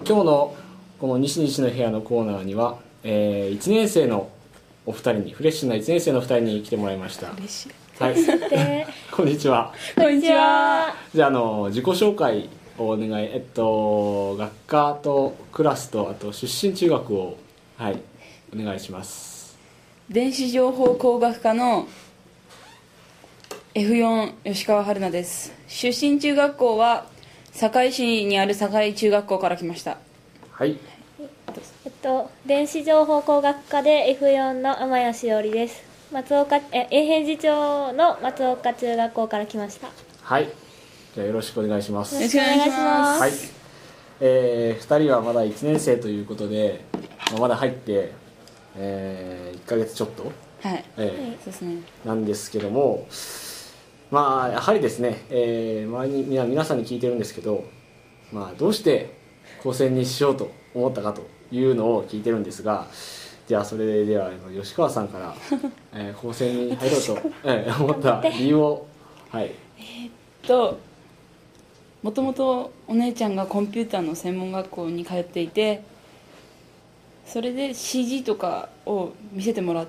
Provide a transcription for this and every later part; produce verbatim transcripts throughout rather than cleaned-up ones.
今日のこの西西の部屋のコーナーには、えー、いちねん生のお二人にフレッシュないちねん生のお二人に来てもらいました。 嬉しい。 はいこんにちは。 こんにちは。 じゃあ、あの自己紹介をお願い。えっと学科とクラスとあと出身中学をはいお願いします。 電子情報工学科の エフよん 吉川春菜です。出身中学校は堺市にある堺中学校から来ました。 はい。 えっと、電子情報工学科で エフよん の天谷しおりです。松岡え永平寺町の松岡中学校から来ました。 はい。じゃあよろしくお願いします。 よろしくお願いします。 はい。えー、ふたりはまだいちねん生ということで、まあ、まだ入って、えー、いっかげつちょっと、 はい、 えーそうですね。 なんですけども、まあやはりですね、えー、周りに皆皆さんに聞いてるんですけど、まあどうして高専にしようと思ったかというのを聞いてるんですが、じゃあそれでは吉川さんから、えー、高専に入ろうと、えー、思った理由を、はい。 えー、っともともとお姉ちゃんがコンピューターの専門学校に通っていて、それで シージー とかを見せてもらって、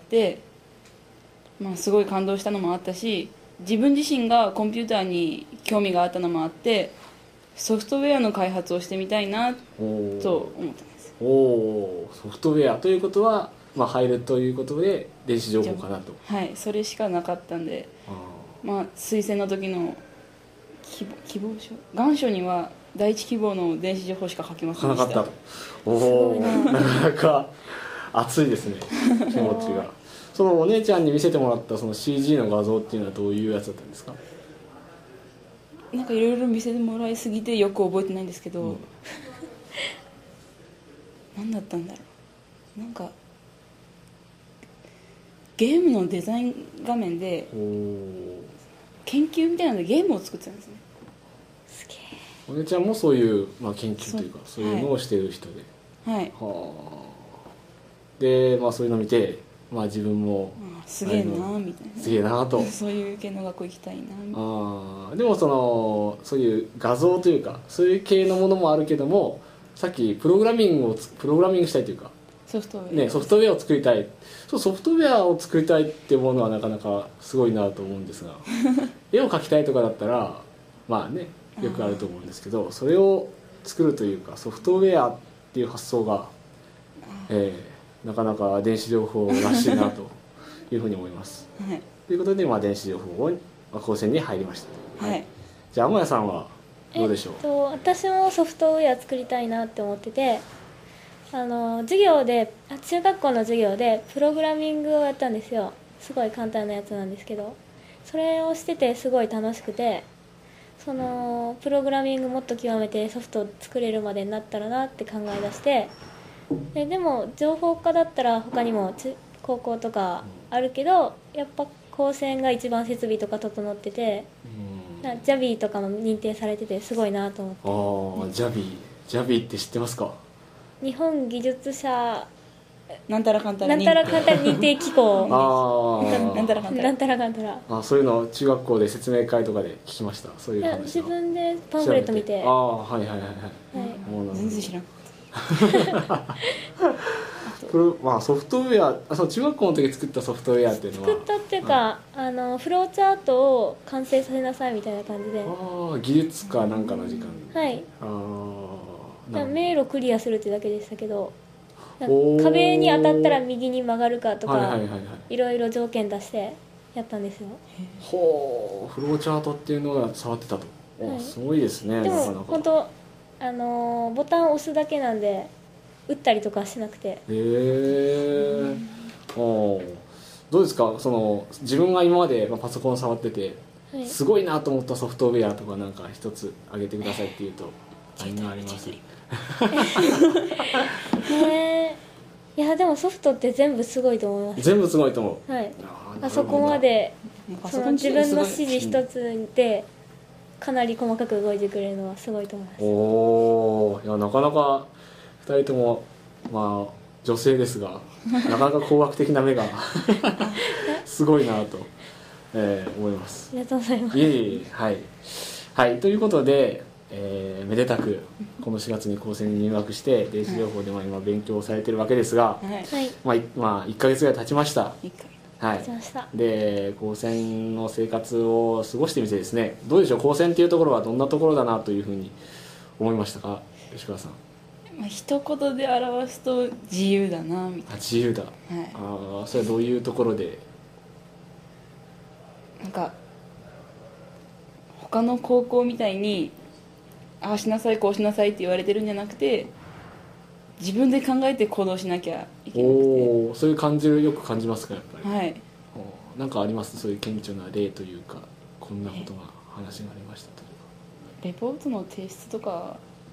まあ、すごい感動したのもあったし、自分自身がコンピューターに興味があったのもあって、ソフトウェアの開発をしてみたいなと思ってます。 おお、ソフトウェアということは、まあ、入るということで電子情報かなと。 はい、それしかなかったんで、 あ、 まあ、推薦の時の希望、希望書願書には第一希望の電子情報しか書きませんでした。 書かなかったと。おお、なかなか熱いですね、気持ちが。そのお姉ちゃんに見せてもらったその シージー の画像っていうのはどういうやつだったんですか？ なんかいろいろ見せてもらいすぎてよく覚えてないんですけど、うん、何だったんだろう。なんかゲームのデザイン画面で研究みたいなのでゲームを作ってたんですね。 すげえ。 お姉ちゃんもそういう、まあ、研究というかそういうのをしている人で、 はい、 はあ。で、まあ、そういうのを見て、まあ、自分もすげえなみたいな、 すげえなとそういう系の学校行きたいなみたいな。 あ、でもそのそういう画像というかそういう系のものもあるけども、さっきプログラミングをプログラミングしたいというかソフトウェア、 ね、ソフトウェアを作りたい。そうソフトウェアを作りたいって思うのはなかなかすごいなと思うんですが絵を描きたいとかだったらまあねよくあると思うんですけど、それを作るというかソフトウェアっていう発想が、えー、なかなか電子情報らしいなというふうに思います、 はい、 ということで、まあ、電子情報を高専に入りました、 はい、 じゃあ天谷さんはどうでしょう？ えっと、私もソフトウェア作りたいなって思ってて、あの授業であ中学校の授業でプログラミングをやったんですよ。すごい簡単なやつなんですけど、それをしててすごい楽しくて、そのプログラミングもっと極めてソフトを作れるまでになったらなって考え出して、で, でも情報科だったら他にも高校とかあるけど、やっぱ高専が一番設備とか整ってて、ジャビーとかも認定されててすごいなと思って。 ああ、ジャビージャビーって知ってますか？ 日本技術者なんたらかんたらなんたらかんたら認定機構あなんたらかんたらなんたらかんたらあ、そういうの中学校で説明会とかで聞きました。そういう話は自分でパンフレット見て、 ああ、はいはいはいはい、 はい、 全然知らんこれ、まあ、ソフトウェア、あ、そう中学校の時作ったソフトウェアっていうのは作ったっていうか、うん、あのフローチャートを完成させなさいみたいな感じで、 ああ、技術かなんかの時間に、 はい、 ああ、 迷路クリアするってだけでしたけど、壁に当たったら右に曲がるかとか、はいはいはいはい、いろいろ条件出してやったんですよ。 ほう、フローチャートっていうのが触ってたと、はい、すごいですね。 でも本当あのボタンを押すだけなんで打ったりとかしなくて。へえ。お、どうですか、その自分が今までパソコン触ってて、はい、すごいなと思ったソフトウェアとかなんか一つ挙げてくださいっていうと何があります？ ね、いやでもソフトって全部すごいと思います。 全部すごいと思う。 はい。あそこまでその自分の指示一つでかなり細かく動いてくれるのはすごいと思います。 おお、いやなかなかふたりともまあ女性ですがなかなか工学的な目がすごいなと、えー、思います。 ありがとうございます。 いえいえ、はいはい、ということで、 えーめでたくこのしがつに高専に入学して電子情報でまあ今勉強されてるわけですが、 はいはいまあいまあ、いっかげつぐらい経ちました。 一回はいしました。 で高専の生活を過ごしてみてですね、どうでしょう、高専っていうところはどんなところだなというふうに思いましたか、吉川さん。 まあ一言で表すと自由だなみたあ、 い自由だ。 な、はああ、それはどういうところで。 い、なんか他の高校みたいにああしなさいこうしなさいって言われてるんじゃなくて、自分で考えて行動しなきゃいけなくおお、そういう感じるよく感じますか、やっぱり。 て、はい、 おーなんかあります、そういう顕著な例というか、こんなことが話がありましたというか。 レポートの提出とか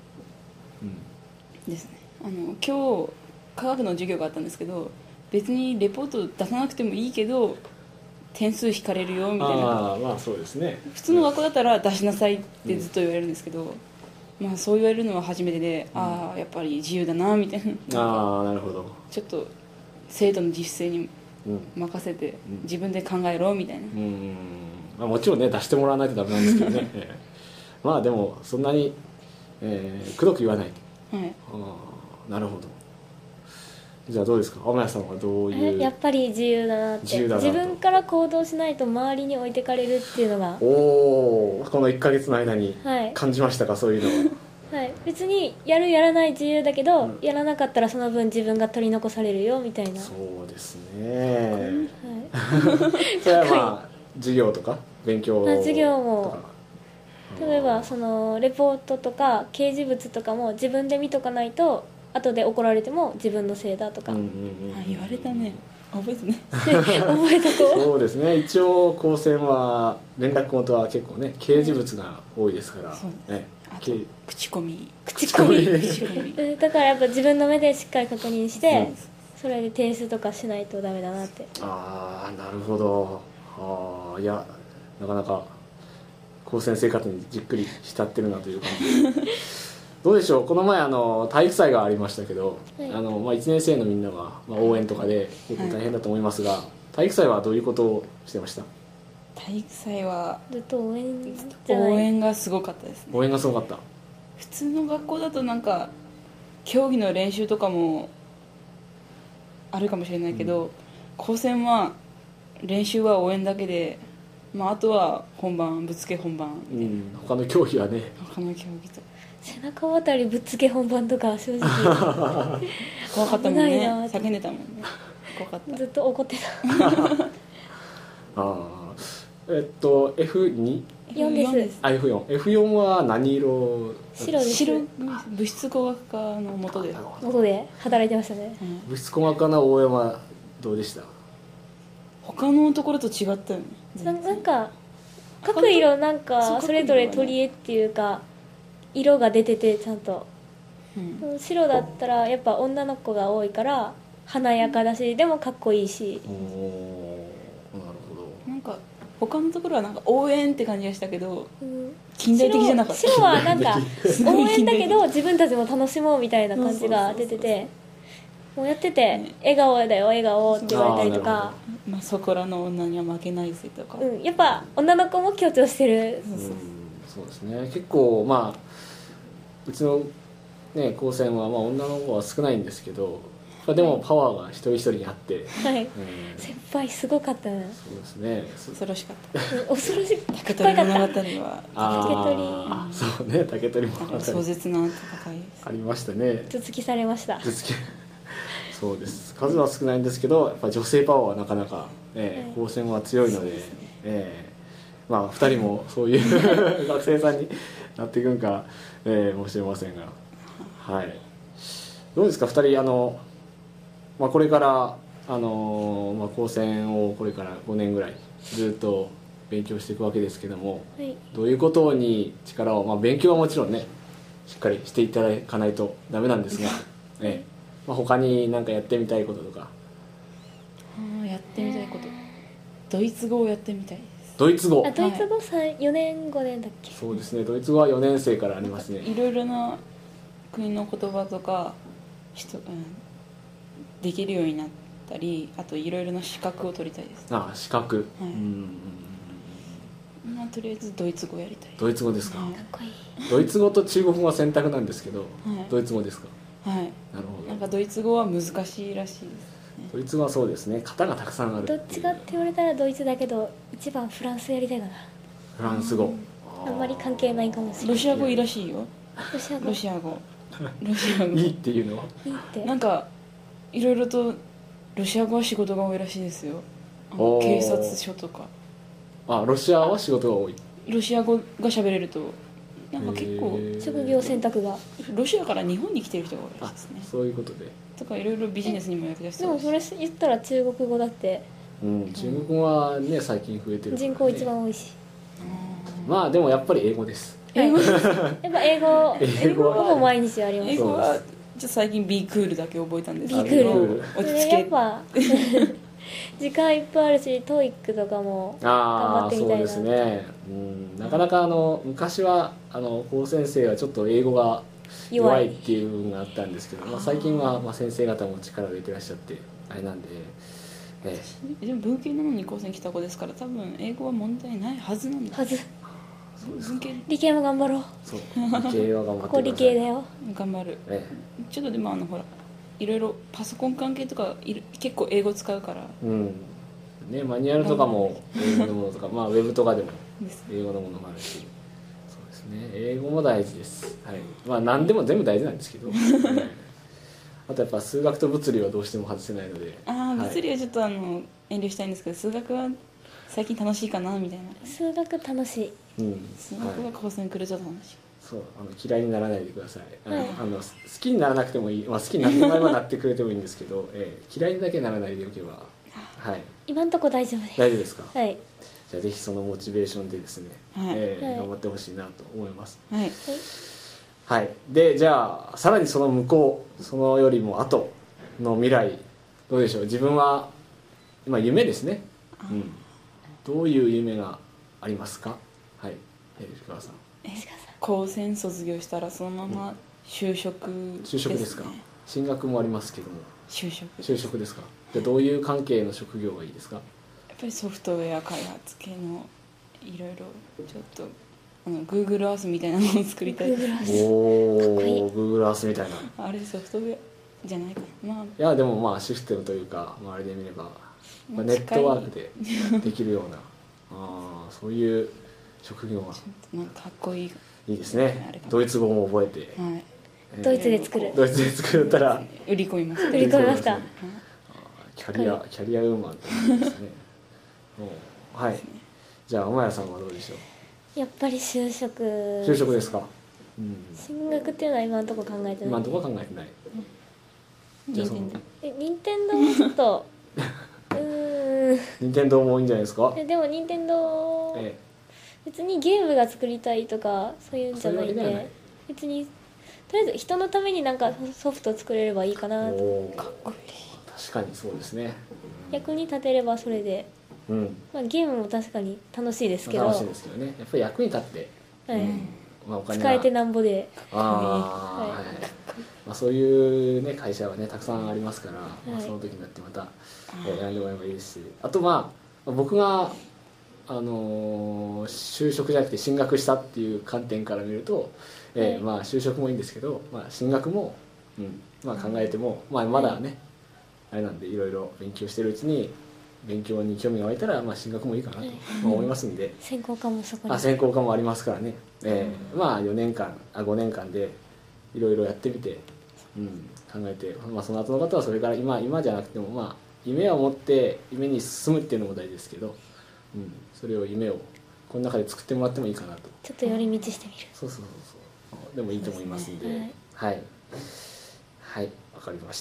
うん、 ですね。あの今日科学の授業があったんですけど、別にレポート出さなくてもいいけど点数引かれるよみたいな。 ああ、まあそうですね。 普通の学校だったら出しなさいってずっと言われるんですけど、まあそう言われるのは初めてで、 うんああやっぱり自由だなみたいな、 ああ、なるほど。 ちょっと生徒の自主性にうん任せてうん自分で考えろみたいな、 うんまあ、もちろんね出してもらわないとダメなんですけどねええまあでもそんなに、えー、くどく言わない。 はい、 ああ、なるほど。じゃあどうですか、天谷さんはどういえう。 やっぱり自由だなって。 自由だなと自分から行動しないと周りに置いてかれるっていうのが、 おお、このいっかげつの間にはい感じましたか、そういうのは。 はい、別にやるやらない自由だけど、 うんやらなかったらその分自分が取り残されるよみたいな。はそうですね。 い、 それはまあ授業とか勉強とか。 あ授業も例えばそのレポートとか掲示物とかも自分で見とかないと後で怒られても自分のせいだとか、 うんうんうんあ言われたね、覚えてね覚えとこそうですね、一応高専は連絡元は結構ね掲示物が多いですから、 そうね、 あとけ口コミ口コミ口コミううんだからやっぱ自分の目でしっかり確認して、 うんそれで提出とかしないとダメだなって。 ああ、なるほど。ああ、いやなかなか高専生活にじっくり浸ってるなという感じでどうでしょう、この前あの体育祭がありましたけど、 はいあのまあ、いちねん生のみんなが、まあ、応援とかで結構大変だと思いますが、体育祭はどういうことをしてました？ 体育祭はずっと応援じゃない。 応援がすごかったですね。 応援がすごかった。 普通の学校だとなんか競技の練習とかもあるかもしれないけど、高専は練習は応援だけで、まあ、あとは本番ぶっつけ本番、 うん、他の競技はね他の競技と背中あたりぶっつけ本番とか正直怖かったもん危ないね、 なって叫んでたもんね、怖かった。 ずっと怒ってた。 ああ、えっと エフに？ よんですあ エフよん。エフよん は何色？ 白です。 白物質工学科の下で、 元で働いてましたね。 うん物質工学科の応援はどうでした？ 他のところと違ったよねな全然。 なんか各色なんそうかそれぞれ取り柄っていうか色が出ててちゃんと、 うん白だったらやっぱ女の子が多いから華やかだしでもかっこいいし、 おお、なるほなんか他のところはなんか応援って感じがしたけどうん近代的じゃなかった。 白白はなんかすごい応援近代的だけど自分たちも楽しもうみたいな感じが出てて、もうやってて笑顔だよ笑顔って言われたりとあーなるか、 まあ、そこらの女には負けないぜとか、 うん、やっぱ女の子も強調してる。 ど。うん、そうですね。結構まあうちのね高専はまあ女の子は少ないんですけど、まあでもパワーが一人一人にあって、 はい、 うん、 先輩すごかったな。 そうですね。そ恐ろしかった。 うん恐ろしいかっ竹取こよかった。 物語はあーそうね、竹取物語壮絶な戦いです。 ありましたね。 頭突きされました。 頭突きそうです。数は少ないんですけど、やっぱ女性パワーはなかなか、えーはい高専は強いので、えーまあふたりもそういう学生さんになっていくんか、えー、もしれませんが、はい。どうですかふたり、あの、まあ、これからあのーまあ、高専をこれからごねんぐらいずっと勉強していくわけですけども、 はい、 どういうことに力を、まあ、勉強はもちろんねしっかりしていただかないとダメなんですが、ええまあ、他に何かやってみたいこととか。 あーやってみたいことドイツ語をやってみたいです。 ドイツ語。 あドイツ語さよねんごねんだっけ。 そうですね、ドイツ語はよねん生からありますね。 いろいろな国の言葉とか人、うん、できるようになったり、あといろいろな資格を取りたいです。 ああ資格、 はいうんうんうんまあとりあえずドイツ語やりたい。 ドイツ語ですか、 はいかっこいい。 ドイツ語と中国語は選択なんですけど、 はいドイツ語ですか。 はい。 なるほど。 なんかドイツ語は難しいらしいですね。 ドイツ語はそうですね、型がたくさんあるどっちかって言われたらドイツだけど一番フランスやりたいかな。 フランス語、 あんまり関係ないかもしれない。 ロシア語いいらしいよ。 ロシア語いロシア語。ロシア語。 いいっていうのはいいってなんかいろいろとロシア語は仕事が多いらしいですよ。あのおー警察署とか。 あ、ロシアは仕事が多い。 ロシア語が喋れるとなんか結構へー職業選択が。 ロシアから日本に来てる人が多いらしあいですね。 そういうことで、 とかいろいろビジネスにも役立ちでもそうだし。 それ言ったら中国語だってうん、中国語はね最近増えてるから、ね、 人口一番多いし。 まあでもやっぱり英語です。 英語はいやっぱ英語英語はほぼ毎日あります。 英語はちょっと最近 ビー クールだけ覚えたんですけど、 ビークールそ落ち着けれやっぱ時間いっぱいあるし、トーイックとかも頑張ああってみたいな。 そうですね、うん、なかなかあの昔はあの高先生はちょっと英語が弱弱いいっていう部分があったんですけど、まあ、最近はまあ先生方も力を入れてらっしゃってあれなんで、ええ、 でも文系なのに高専来た子ですから多分英語は問題ないはずなんだ。 はず。 文系理系も頑張ろう。 そう理系は頑張ここ理ってください。 系だよ。 頑張る。 えちょっとでもあのほらいろいろパソコン関係とかいる結構英語使うからえ、うんね、マニュアルとかも英語のものとか、まあ、ウェブとかでもです。 英語のものもあるし、そうですね、英語も大事です、はい、まあ何でも全部大事なんですけど、ねあとやっぱ数学と物理はどうしても外せないので、 ああはい物理はちょっとあの遠慮したいんですけど数学は最近楽しいかなみたいな。 数学楽しい。 うん数学がはい、 高専来ると楽しい。 そうあの嫌いにならないでください、あのはいあの好きにならなくてもいい、まあ、好きになってもらえばなってくれてもいいんですけど、えー嫌いにだけならないでおけば、はい、 今んとこ大丈夫です。 大丈夫ですか。 はい。 じゃあぜひそのモチベーションでですね、 はいはいえー頑張ってほしいなと思います。 はいはい、でじゃあさらにその向こうそのよりも後の未来どうでしょう。自分は今夢ですね、うん、どういう夢がありますか。はい、えー石川さん。 石川さん。 高専卒業したらそのまま就職就職ですか。進学もありますけども就職就職ですか。じゃあどういう関係の職業がいいですか。 やっぱりソフトウェア開発系のいろいろちょっとあの Google Earth みたいなのを作りたい。 Google Earth おかっこいいお Google Earth みたいな。いあれソフトウェアじゃないかな。まあやでもまあシステムというか、まあ、あれで見れば、まあ、ネッ近いトワークでできるようなあーそういう職業がなんかかっこいい。 いいですあれねか。 ドイツ語も覚えて、 はいえードイツで作る。 ドイツで作ったら売り込みます。 売り込みますか。 キャリアキャリアウーマンって感じですね。もうはい。じゃあ天谷さんはどうでしょう。 やっぱり就職。 就職ですか。うん。 進学っていうのは今のところ考えてない。 今のところは考えてない。じゃあその任天堂え、任天堂もちょっとうーん。 任天堂もいいんじゃないですか。 えでも任天堂え別にゲームが作りたいとかそういうんじゃないんでそういうわけではない別にとりあえず人のためになんかソフト作れればいいかえ、 なと。 おお。確かにそうですね。 役に立てればそれで、 うん。 まあ、ゲームも確かに楽しいですけど、 楽しいですけどね。やっぱり役に立って、 はいうんまあお金が使えてなんぼで。 ああ、 はいはいまあ、そういう、ね、会社はねたくさんありますから、まあ、 いその時になってまた、えー選んでもらえばいいですし、あとまあ僕が、あのー就職じゃなくて進学したっていう観点から見ると、えーはいまあ、就職もいいんですけど、まあ、進学も、うんまあ、考えても、まあ、まだね、あれなんでいろいろ勉強してるうちに勉強に興味が湧いたら、まあ、進学もいいかなと、まあ、思いますんで。 専攻科もそこにあ専攻科もありますからね、えーまあよねんかんあごねんかんでいろいろやってみて、うん、考えて、まあ、その後の方はそれから今今じゃなくても、まあ、夢を持って夢に進むっていうのも大事ですけど、うん、それを夢をこの中で作ってもらってもいいかなと。 ちょっと寄り道してみる。 そうそうそうそうでもいいと思いますんで、 そうですねはいはいわかりました。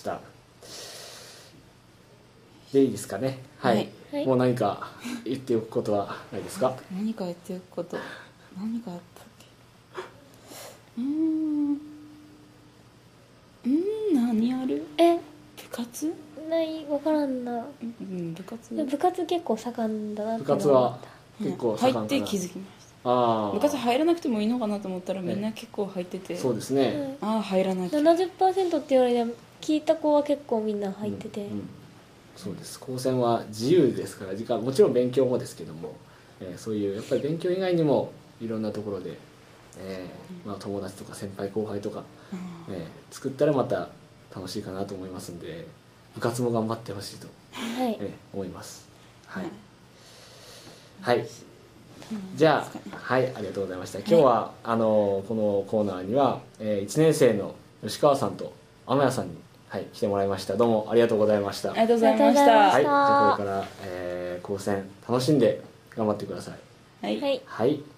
でいいですかね。はい、 はいはいもう何か言っておくことはないですか。 何かやっておくこと何かあったっけ。うーんうーん何ある。 え部活。 ない分からんな。 うん部活。 でも部活結構盛んだなって部活は結構うん盛んかな入って気づきました。 ああ部活入らなくてもいいのかなと思ったらみんな結構入ってて、 そうですね、 ああ入らなきゃ。 ななじゅっパーセント って言われて聞いた子は結構みんな入ってて、 うんうんそうです。高専は自由ですから時間もちろん勉強もですけども、ええーそういうやっぱり勉強以外にもいろんなところで、えーまあ、友達とか先輩後輩とか、えー作ったらまた楽しいかなと思いますんで、部活も頑張ってほしいと、 はいえー思います。はいはいはい、じゃあ、はい、ありがとうございました。今日は、あのこのコーナーには、えー、いちねん生の吉川さんと天谷さんに、はい、来てもらいました。どうもありがとうございました。 ありがとうございましありがとうございまた。 はい、じゃあこれから、えー、高専楽しんで頑張ってください。 はいはいはい。